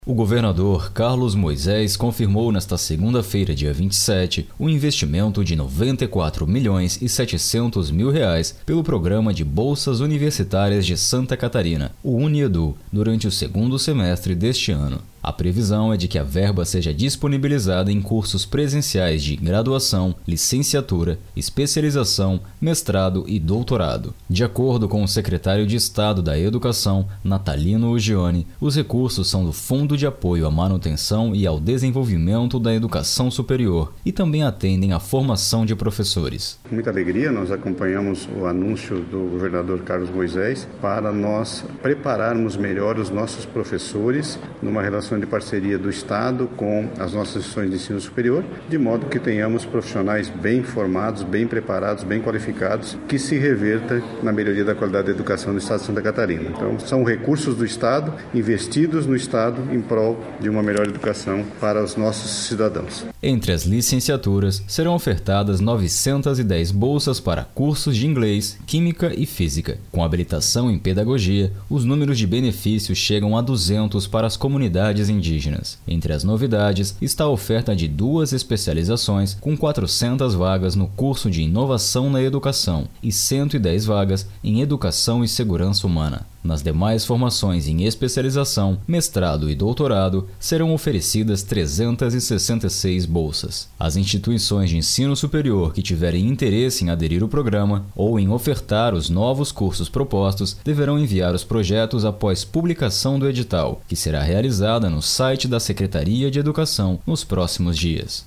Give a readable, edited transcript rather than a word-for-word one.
O governador Carlos Moisés confirmou nesta segunda-feira, dia 27, o investimento de R$ 94.700.000 pelo Programa de Bolsas Universitárias de Santa Catarina, o UniEdu, durante o segundo semestre deste ano. A previsão é de que a verba seja disponibilizada em cursos presenciais de graduação, licenciatura, especialização, mestrado e doutorado. De acordo com o secretário de Estado da Educação, Natalino Ugione, os recursos são do Fundo de Apoio à Manutenção e ao Desenvolvimento da Educação Superior e também atendem à formação de professores. Com muita alegria, nós acompanhamos o anúncio do governador Carlos Moisés para nós prepararmos melhor os nossos professores numa relação de parceria do Estado com as nossas instituições de ensino superior, de modo que tenhamos profissionais bem formados, bem preparados, bem qualificados, que se reverta na melhoria da qualidade da educação do Estado de Santa Catarina. Então, são recursos do Estado, investidos no Estado em prol de uma melhor educação para os nossos cidadãos. Entre as licenciaturas, serão ofertadas 910 bolsas para cursos de inglês, química e física. Com habilitação em pedagogia, os números de benefícios chegam a 200 para as comunidades indígenas. Entre as novidades está a oferta de 2 especializações com 400 vagas no curso de Inovação na Educação e 110 vagas em Educação e Segurança Humana. Nas demais formações em especialização, mestrado e doutorado, serão oferecidas 366 bolsas. As instituições de ensino superior que tiverem interesse em aderir ao programa ou em ofertar os novos cursos propostos deverão enviar os projetos após publicação do edital, que será realizada no site da Secretaria de Educação nos próximos dias.